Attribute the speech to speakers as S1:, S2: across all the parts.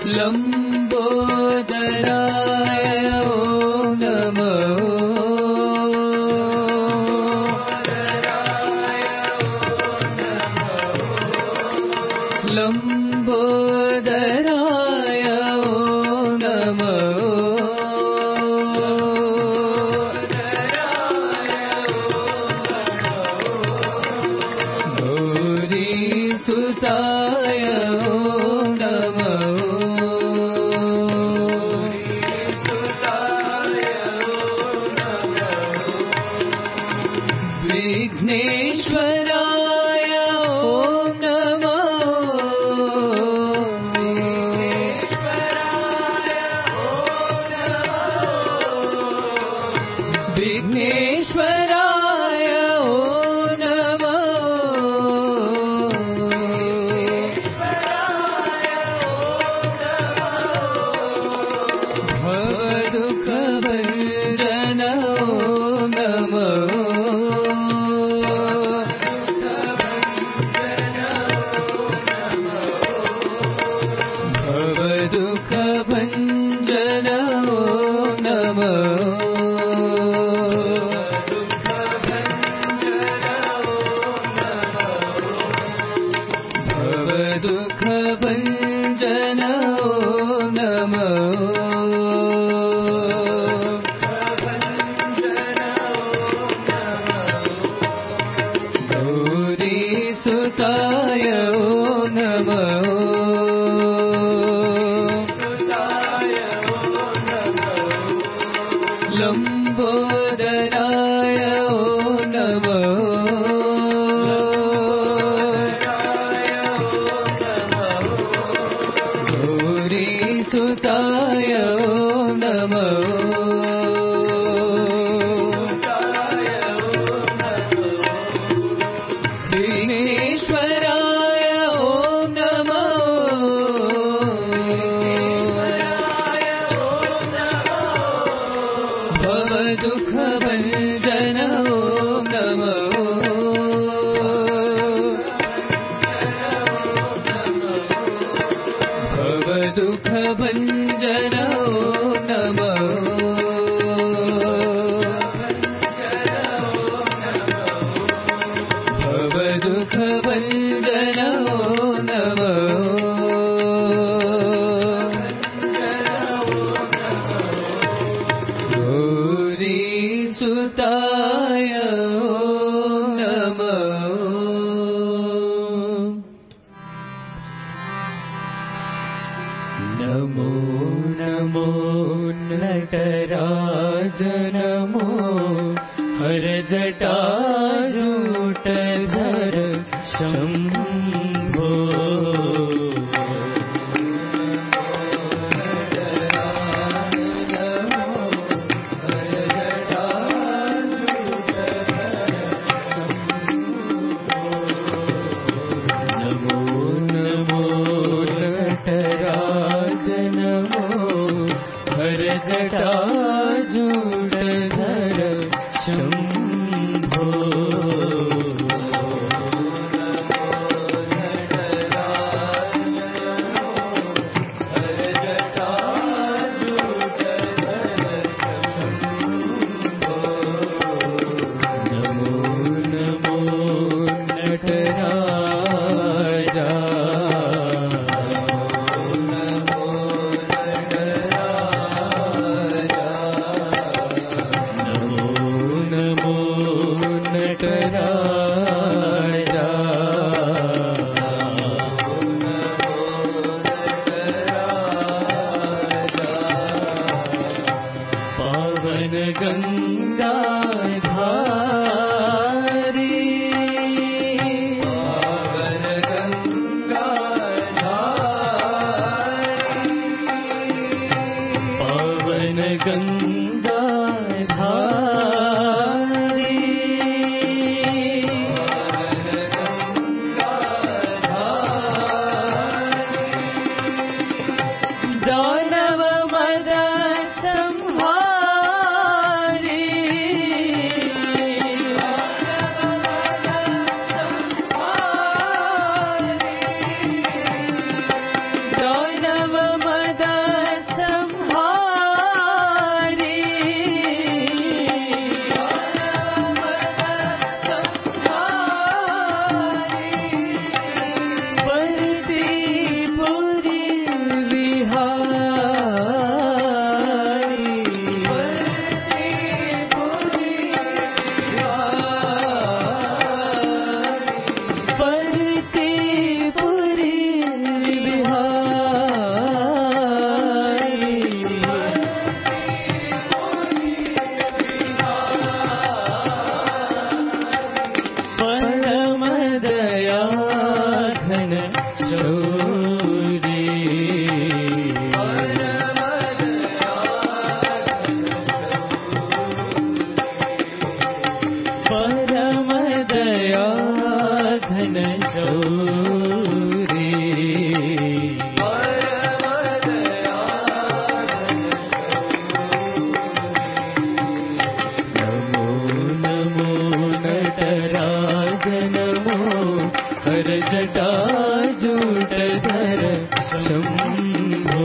S1: लंबोदराय ओम नमो लंबोदराय ओम नमो सुताय ओम नमो विघ्नेश्वराय ओम नमो विघ्नेश्वराय ओम नमो भवदुःखभञ्जन ओम नमो भवदुःखभञ्जन ओम नमो भवदुःखभञ्जन ओम नमो सुताय ओम नमो लंबोदराय ओम नमो सुताय ओम नमो विघ्नेश्वराय ओम नमो भवदुःखभञ्जन ओम नमो भवदुःखभञ्जन ओम नमो भवदुःखभञ्जन ओम नमो गौरीसुताय ओम नमो नमो नमो नटराज नमो हर जटाजूटधर शंभो नमो नमो नटराज नमो हर जटाजूटधर Shambho Shambho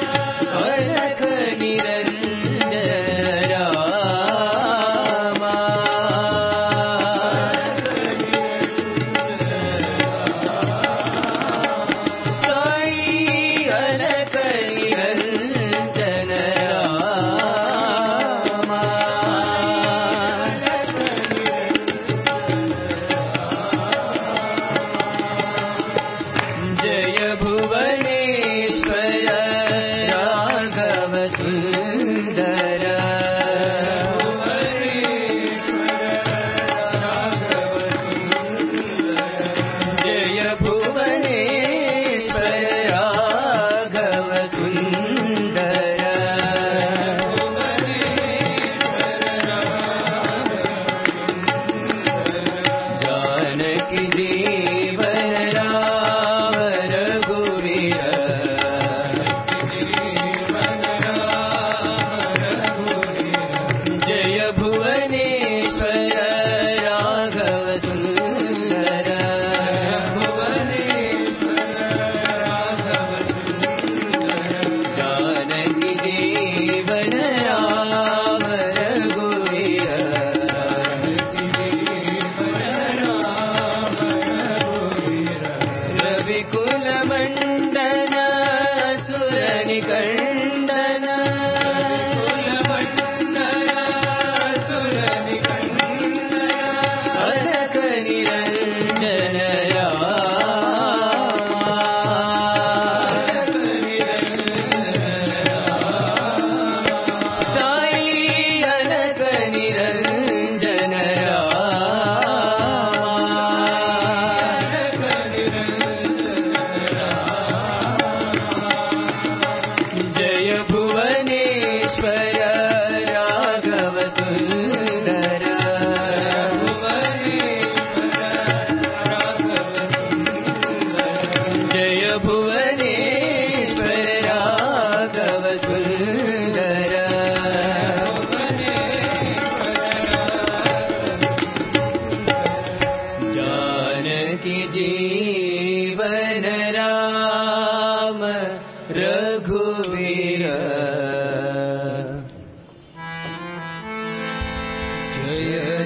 S2: Rama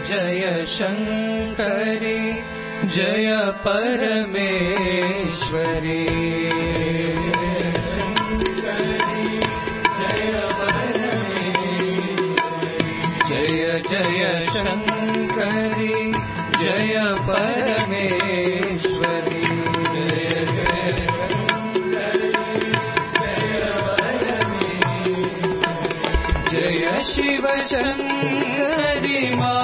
S1: जय शङ्करि जय परमेश्वरि जय जय शङ्करि जय परमेश्वरि जय शिव शङ्करि मा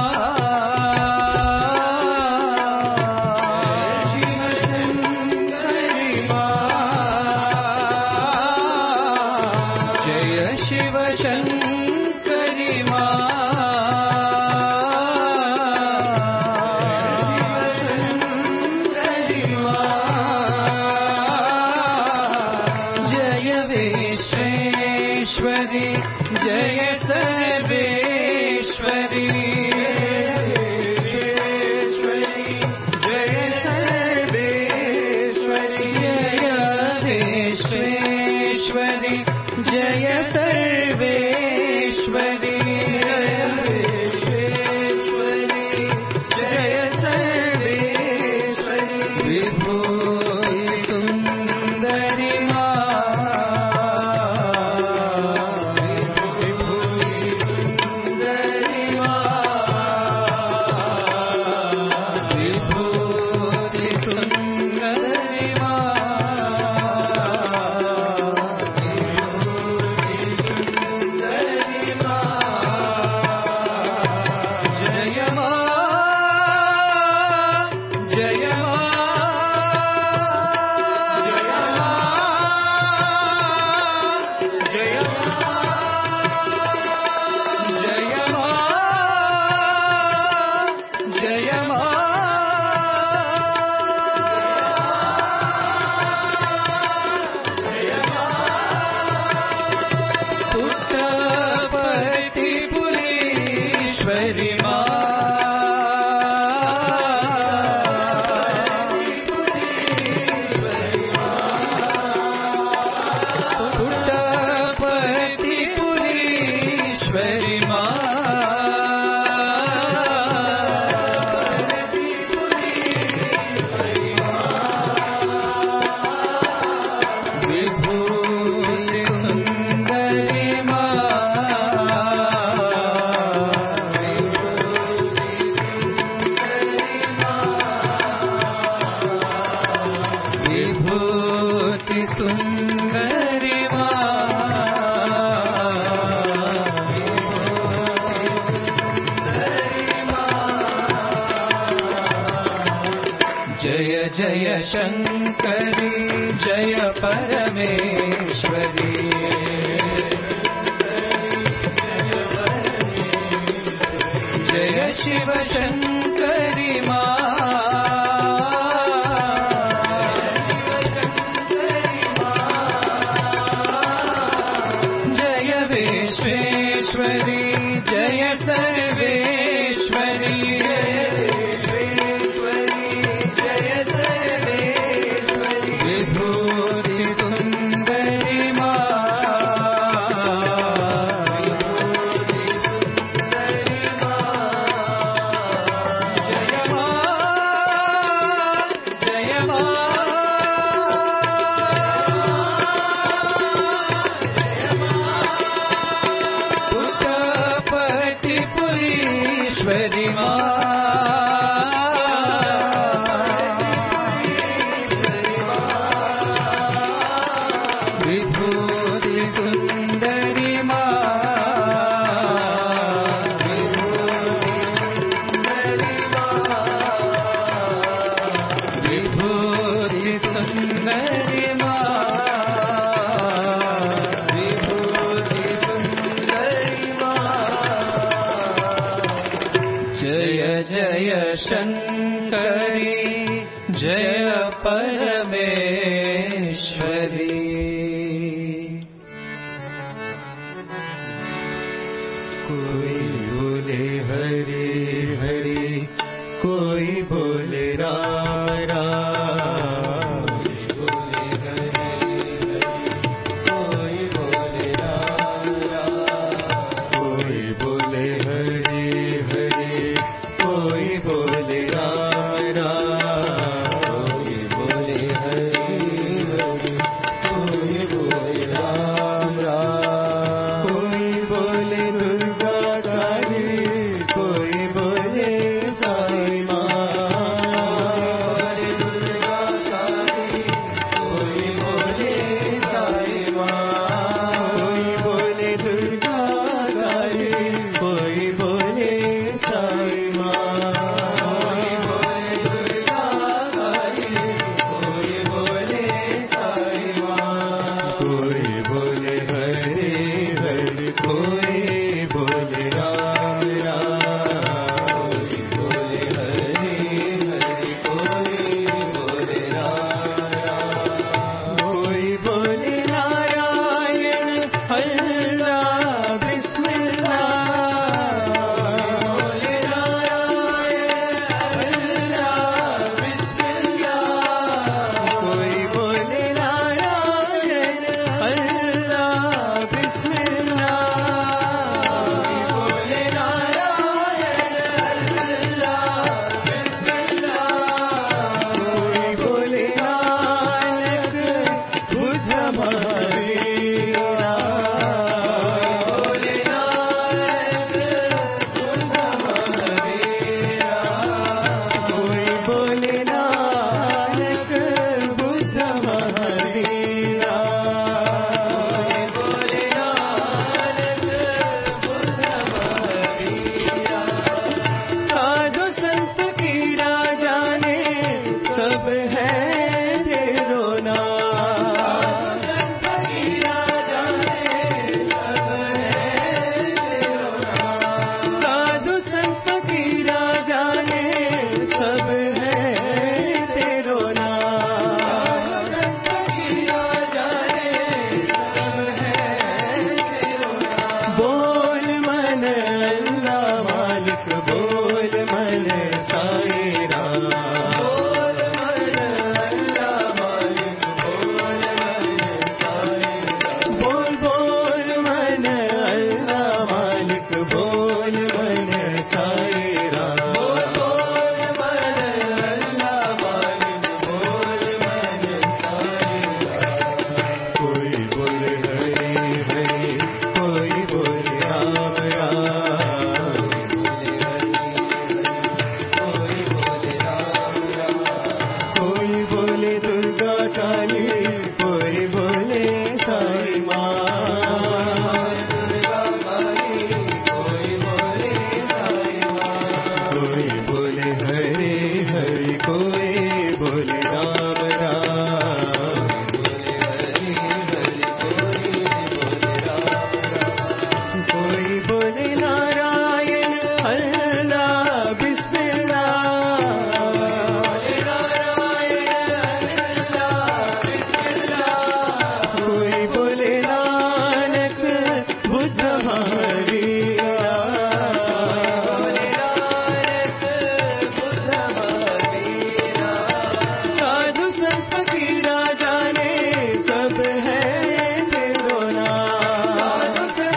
S1: जय शङ्करि जय परमेश्वरि जय शिव शङ्करि मा जय विश्वेश्वरि जय सर्वेश्वरि शङ्करि जय परमेश्वरि कोई बोले हरि हरि कोई बोले राम राम कोई बोले राम राम कोई बोले हरि हरि बोल मन साईं राम। बोल मन अल्लाह मालिक बोल मन साईं राम। बोल बोल मन अल्लाह मालिक बोल मन साईं राम। बोल बोल मन अल्लाह मालिक बोल मन साईं राम। कोई बोले हरि हरि कोई बोले राम राम। कोई बोले दुर्गा काली कोई बोले साईं माँ। दुर्गा काली कोई बोले साईं माँ। कोई बोले हरे हरि कोई बोले राम राम। बोले हरि हरि कोई बोले राम राम। कोई बोले नारायण अल्लाह बिस्मिल्लाह। कोई बोले नानक बुद्ध हरिया। साधु संत फकीरा जाने सब है तेरो नाम।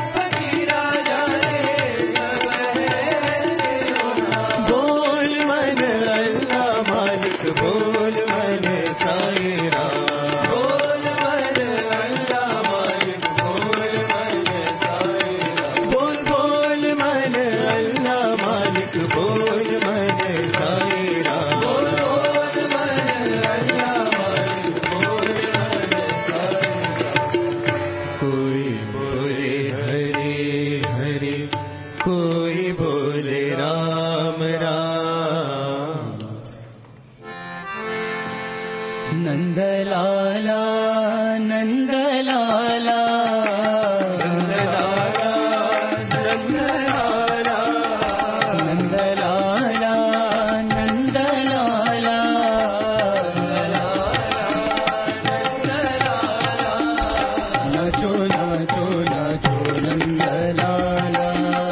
S1: बोल मन अल्लाह मालिक बोल मन साईं राम। बोल मन अल्लाह मालिक बोल मन साईं राम। बोल बोल मन अल्लाह मालिक बोल मन साईं राम। बोल बोल मन अल्लाह मालिक बोल मन साईं राम। कोई बोले हरि हरि कोई बोले राम राम।
S2: नंदलाला नंदलाला
S1: नंदलाला नंदलाला
S2: नंदलाला नंदलाला नाचो नाचो नाचो नंदलाला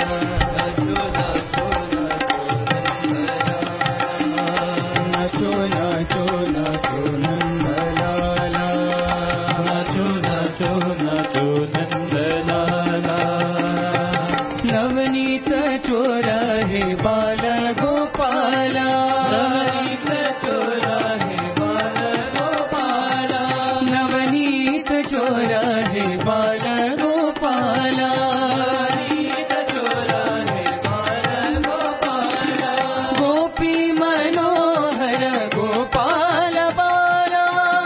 S2: नाचो नाचो नाचो नंदलाला
S1: नाचो नाचो नाचो नंदलाला।
S2: नवनीत चोरा हे बाल गोपाला।
S1: नवनीत चोरा हे बाल गोपाला।
S2: नवनीत चोरा हे बाल गोपाला।
S1: नवनीत चोरा हे बाल गोपाला।
S2: गोपी मनोहर गोपाल बाला।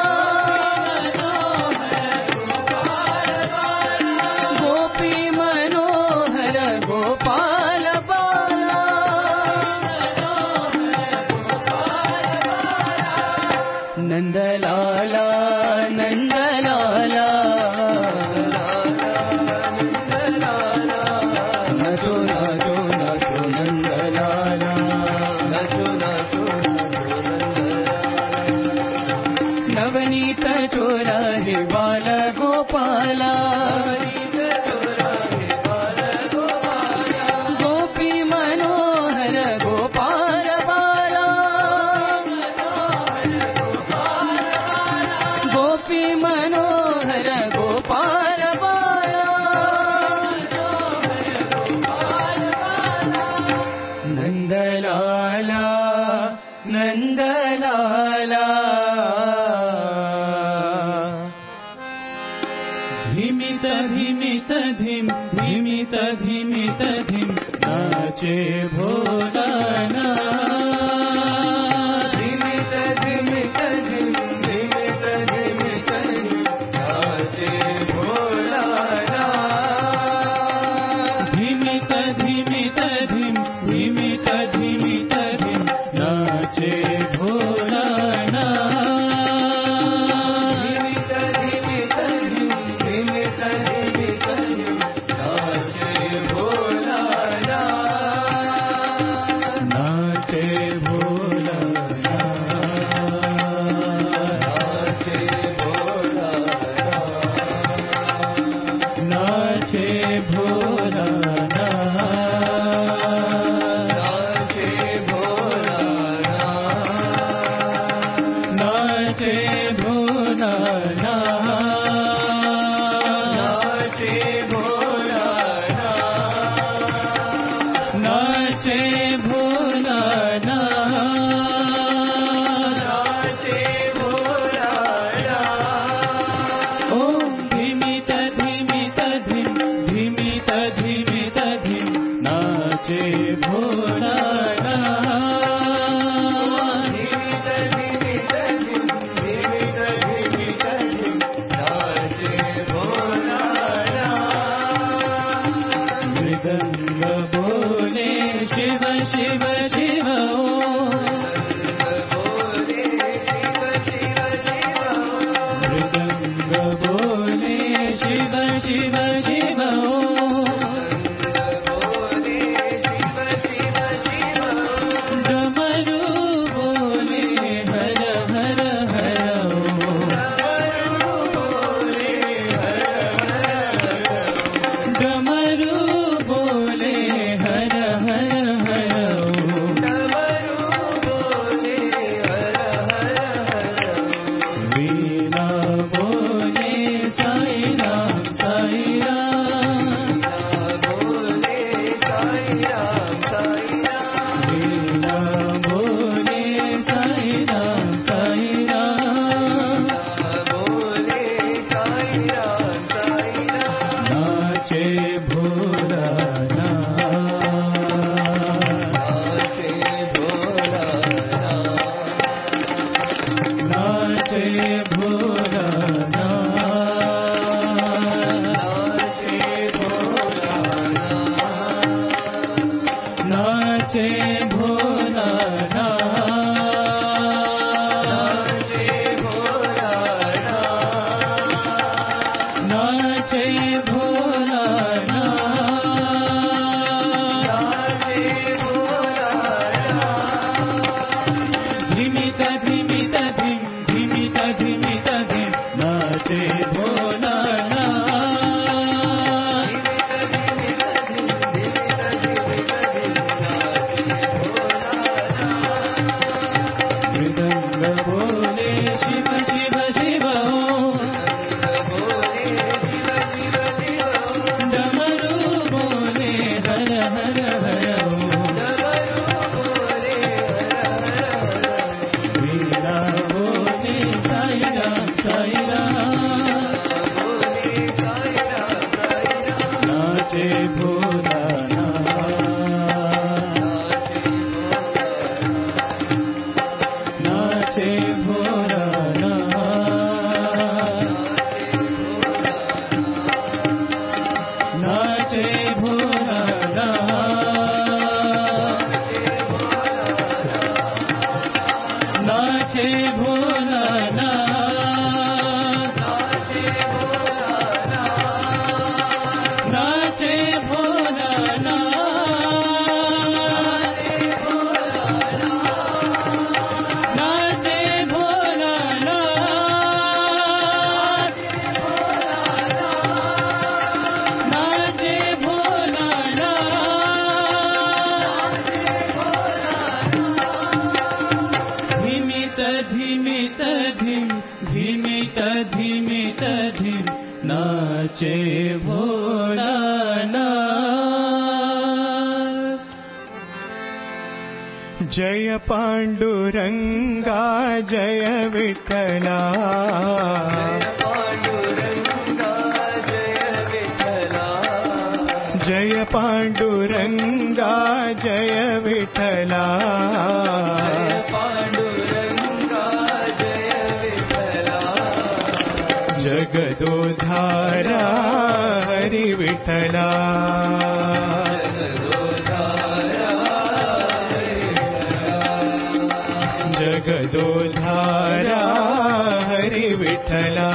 S2: गोपी मनोहर गोपाल बाला। नंदलाला नंदलाला नाचो नाचो नाचो नंदलाला
S1: नाचो नाचो नाचो नंदलाला।
S2: नवनीत चोरा हे बाल गोपाला। गोपी मनोहर गोपाल बाला। गोपी मनोहर गोपाल बाला। नंदलाला नंदलाला धिमित धिमित धिम धिमित धिमित धिम नाचे भोलाना।
S1: धिमित धिमित धिम धिमित धिमित धिम नाचे भोलाना।
S2: धिमित धिमित धिम धिमित धिमित धिम नाचे भोलाना।
S1: धिमित धिमित धिम धिमित धिमित धिम नाचे भोलाना।
S2: नाचे भोलानाथ,
S1: नाचे भोलानाथ।
S2: ओम धिमित धिमित धिम धिमित धिमित धिम नाचे भोलानाथ,
S1: धीमित धीमित धिम धीमित धीमित धिम नाचे भोलानाथ।
S2: मृदंग बोले शिव शिव शिव
S1: बोले शिव शिव शिव
S2: मृदंग बोले शिव शिव शिव
S1: बोले शिव शिव शिव
S2: डमरू बोले हर हर हर
S1: डमरू बोले हर हर हर
S2: डमरू बोले हर हर हर
S1: डमरू बोले हर हर हर
S2: वीणा बोले साई राम साई राम
S1: बोले साई राम साई राम
S2: वीणा बोले साई राम साई राम
S1: बोले साई राम साई राम
S2: नाचे भोलानाथ,
S1: नाचे भोलानाथ
S2: नाचे भोलानाथ,
S1: नाचे भोलानाथ
S2: नाचे भोलानाथ, नाचे भोलानाथ, धिमित धिमित धिम धिमित धिमित धिम नाचे भोलानाथ, मृदंग बोले शिव शिव शिव डमरू बोले हर हर हर वीणा बोले साई राम साई राम नाचे भोलानाथ, नाचे भोलानाथ, नाचे भोलानाथ, नाचे भोलानाथ, नाचे भोलानाथ, नाचे भोलानाथ, नाचे भोलानाथ, धिमित धिमित धिम धिमित धिमित धिम नाचे भोलानाथ। जय पांडुरंगा जय विठ्ठला,
S1: पांडुरंगा जय विठ्ठला
S2: जय पांडुरंगा जय विठ्ठला,
S1: पांडुरंगा जय विठ्ठला
S2: जगदोद्धारा हरि विठ्ठला, जगदोद्धारा हरि विठ्ठला,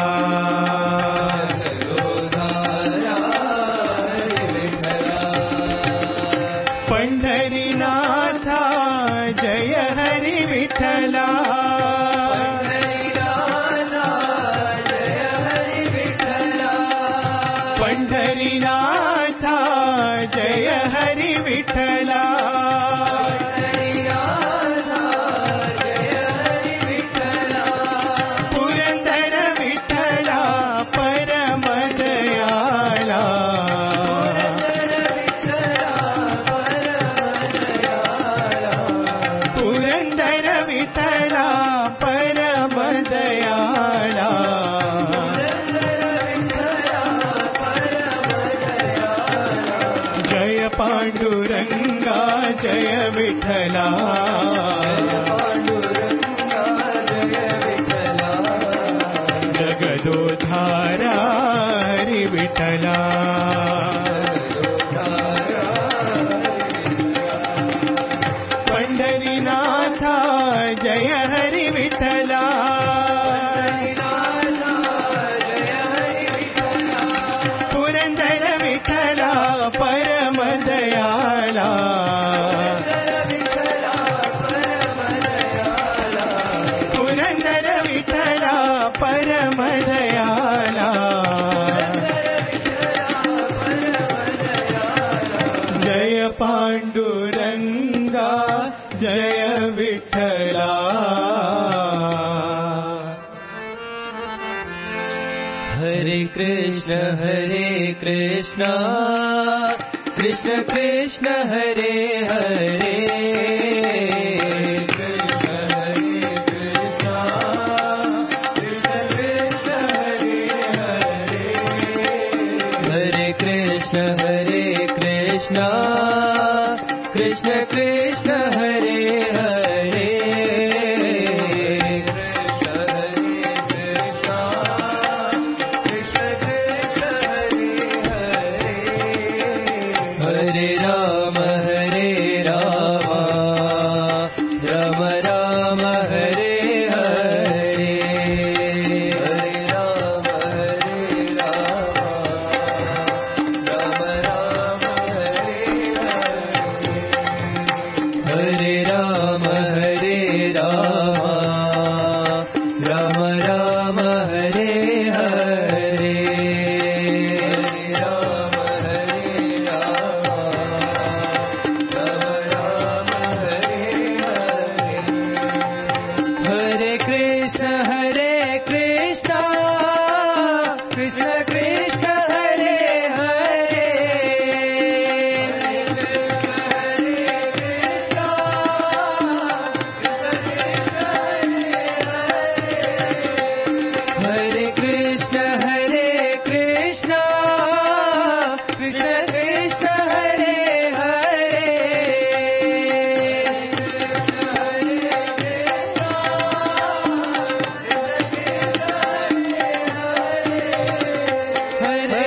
S2: पंढरीनाथा जय हरि विठ्ठला, पंढरीनाथा जय हरि विठ्ठला, पुरंदर विठ्ठला परम दयाला, जय विठला
S1: पांडुरंगा जय विठला
S2: जगदोद्धारा हरि विठला पंढरीनाथा जय हरि विठला पुरंदर विठला परम दयाला पुरंदर विठला परम दयाला जय पांडुरंगा जय विठला
S1: हरे कृष्ण कृष्ण कृष्ण हरे हरे कृष्ण कृष्ण हरे हरे हरे राम राम राम हरे हरे हरे राम राम राम हरे हरे राम राम राम हरे हरे हरे कृष्ण कृष्ण कृष्ण हरे हरे हरे कृष्ण कृष्ण कृष्ण हरे हरे हरे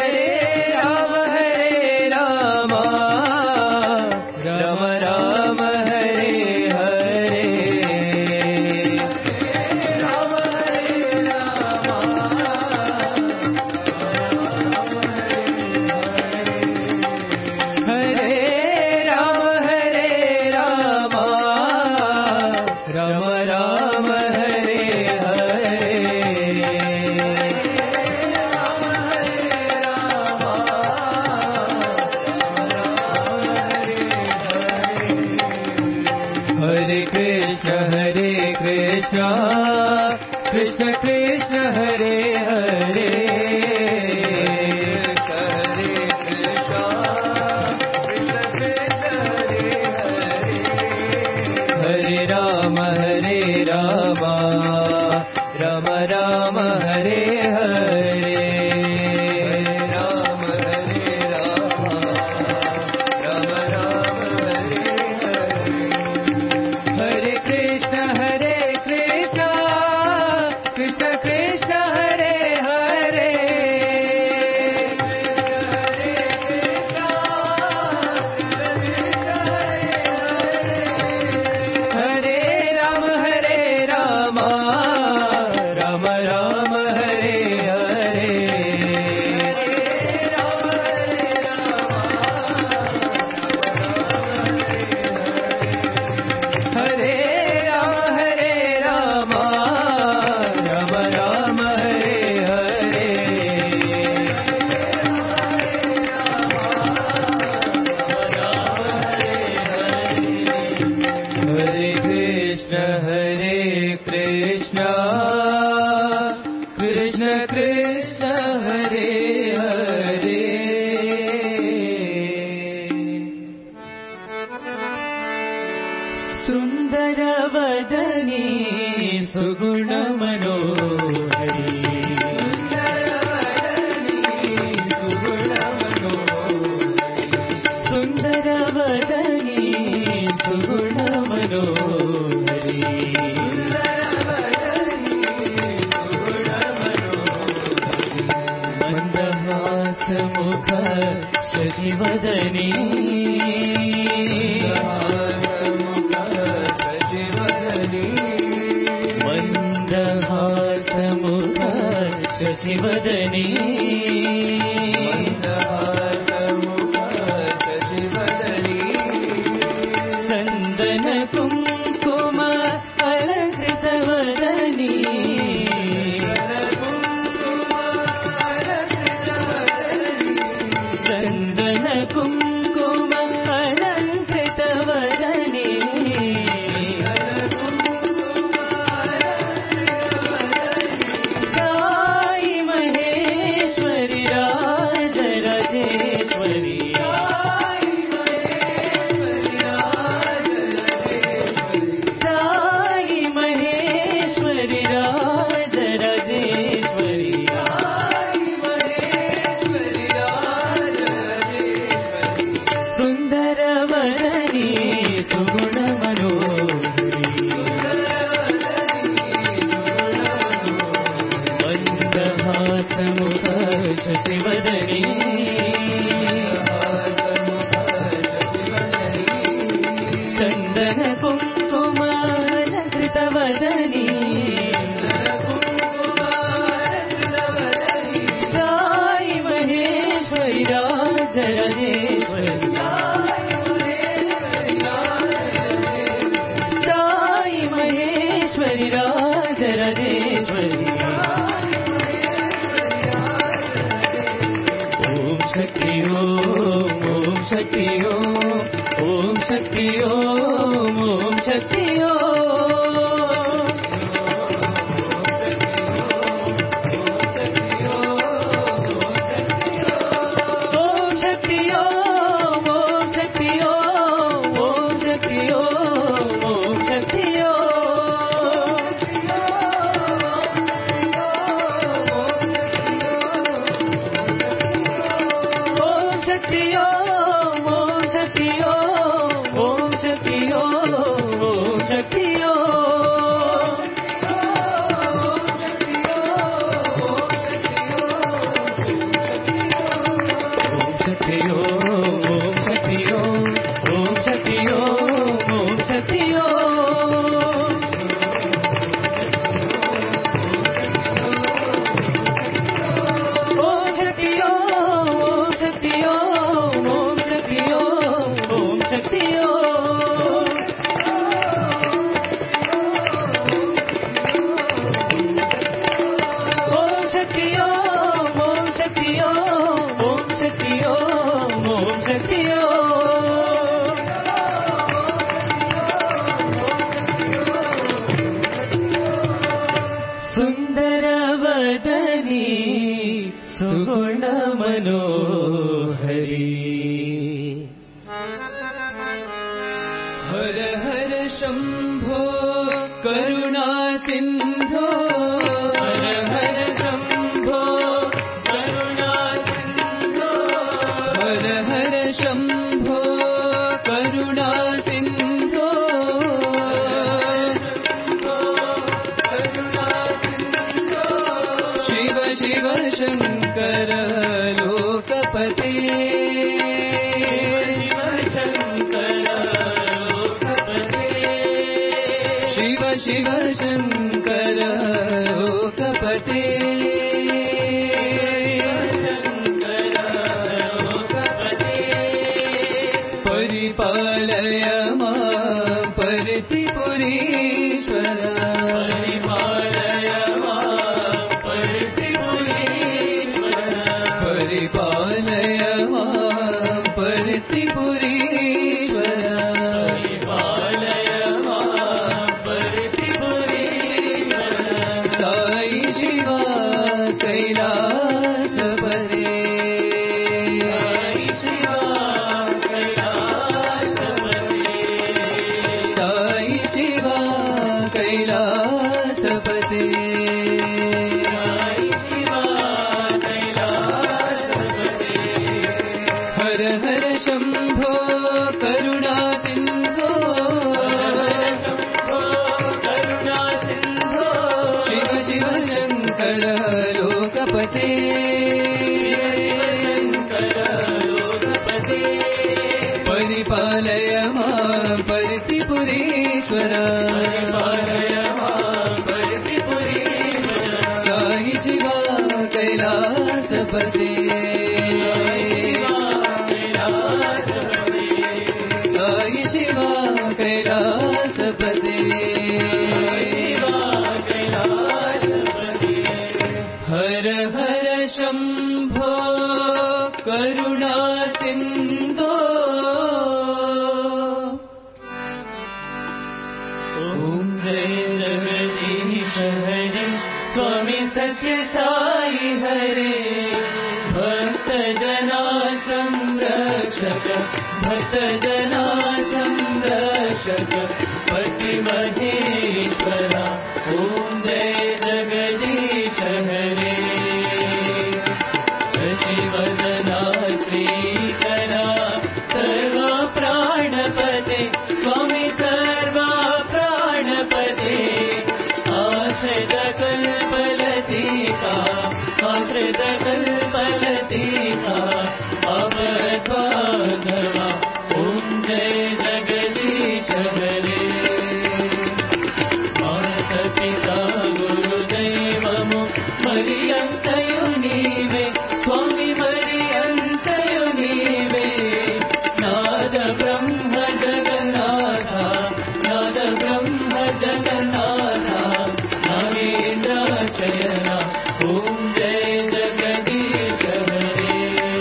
S1: राम राम राम हरे हरे हरे राम राम राम हरे हरे हरे कृष्ण कृष्ण कृष्ण हरे हरे हरे राम राम राम हरे हरे राम राम हरे हरे हरे कृष्ण कृष्ण कृष्ण हरे हरे हरे राम राम राम हरे हरे हरे राम राम राम हरे हरे हरे कृष्ण कृष्ण कृष्ण हरे हरे सुंदर वदनी सुगुण मनोहरी सुंदर वदनी चन्दन कुङ्कुम अलङ्कृतवदनी चन्दन कुङ्कुम अलङ्कृतवदनी साई महेश्वरी राजराजेश्वरी साई महेश्वरी राजराजेश्वरी सुन्दरवदनी सुगुणमनोहरी मन्दहासमुख शशिवदनी चन्दन कुङ्कुम अलङ्कृतवदनी साई महेश्वरी राजराजेश्वरी साई महेश्वरी राजराजेश्वरी ॐ शक्ति ॐ शक्ति ॐ शक्ति ॐ शक्ति सुन्दरवदनी सुगुणमनोहरी हर हर शम्भो करुणा सिन्धो हर हर शम्भो करुणा सिन्धो हर हर शम्भो करुणा सिन्धो शिव शिव शङ्कर लोकपते शिव शिव शङ्कर लोकपते परिपालय मां परित्रिपुरीश्वर परिपालय मां परित्रिपुरीश्वर परिपालय मां परित्रिपुरीश्वर परिपालय मां परित्रिपुरीश्वर साई शिवा कैलासपते साई शिवा कैलासपते हर हर शम्भो करुणा सिन्धो शिव शिव शङ्कर लोकपते परिपालय मां परित्रिपुरीश्वर साई शिवा कैलासपते साई शिवा कैलासपते हर हर शम्भो करुणा सिन्धो ॐ जय जगदीश हरे स्वामी सत्य साई हरे भक्त जना संरक्षक भक्त जना संरक्षक पति महेश्वरा ॐ जय जगदीश हरे शशिवदना श्रीकरा सर्वा प्राणपते स्वामी सर्वा प्राणपते आश्रित कल्पलतिका आश्रित कल्पलतिका अपद्वाधवा ॐ जय जगदीश हरे मातपिता गुरुदैवमु मरियन्तयु नीवे स्वामी मरियन्तयु नीवे नाद ब्रह्म जगन्नाथा नाद ब्रह्म जगन्नाथा नागेन्द्राशयना ॐ जय जगदीश हरे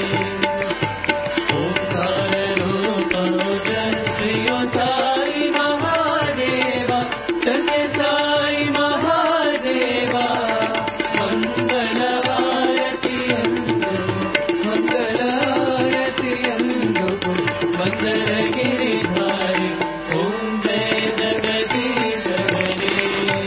S1: ओंकार रूप श्रीयो साई महादेवा सत्य साई महादेवा मंगलवारति मंगलगिरिधारी ॐ जय जगदीश हरे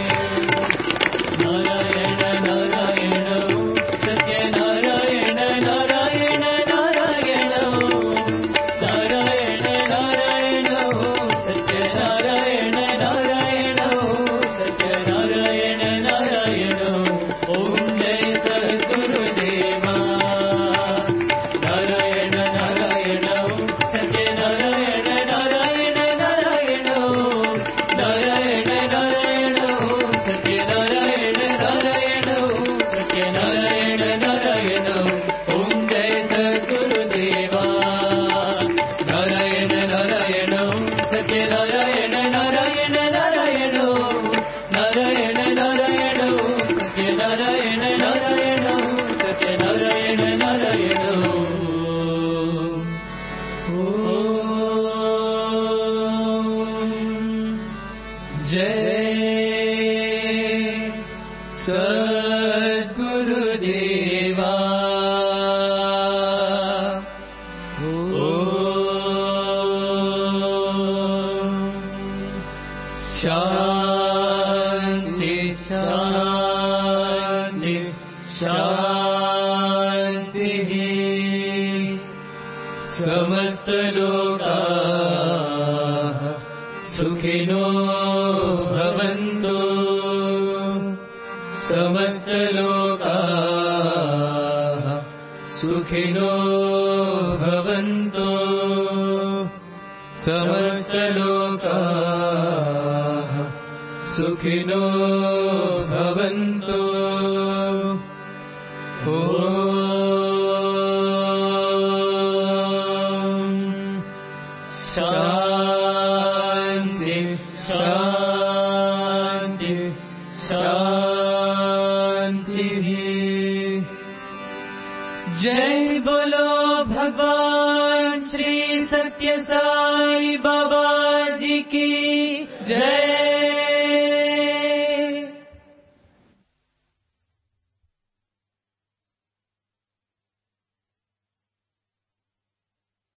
S1: नारायण नारायण सत्य नारायण नारायण नारायण नारायण नारायण सत्य नारायण नारायण सत्य नारायण नारायण ॐ जय सद्गुरुदेवा नारायण नारायण सत्य नारायण नारायण नारायण नारायण नारायण सत्य नारायण नारायण सत्य नारायण नारायण ॐ जय सद्गुरुदेवा नारायण नारायण सत्य नारायण नारायण नारायण नारायण नारायण सत्य नारायण नारायण सत्य नारायण नारायण जय सद्गुरुदेवा शान्ति शान्ति शान्तिः समस्त लोकाः सुखिनो भवन्तु समस्त लोकाः सुखिनो भवन्तु समस्त लोकाः सुखिनो भवन्तु शान्ति शान्ति शान्तिः जय बोलो भगवान श्री सत्य साई बाबा जी की जय।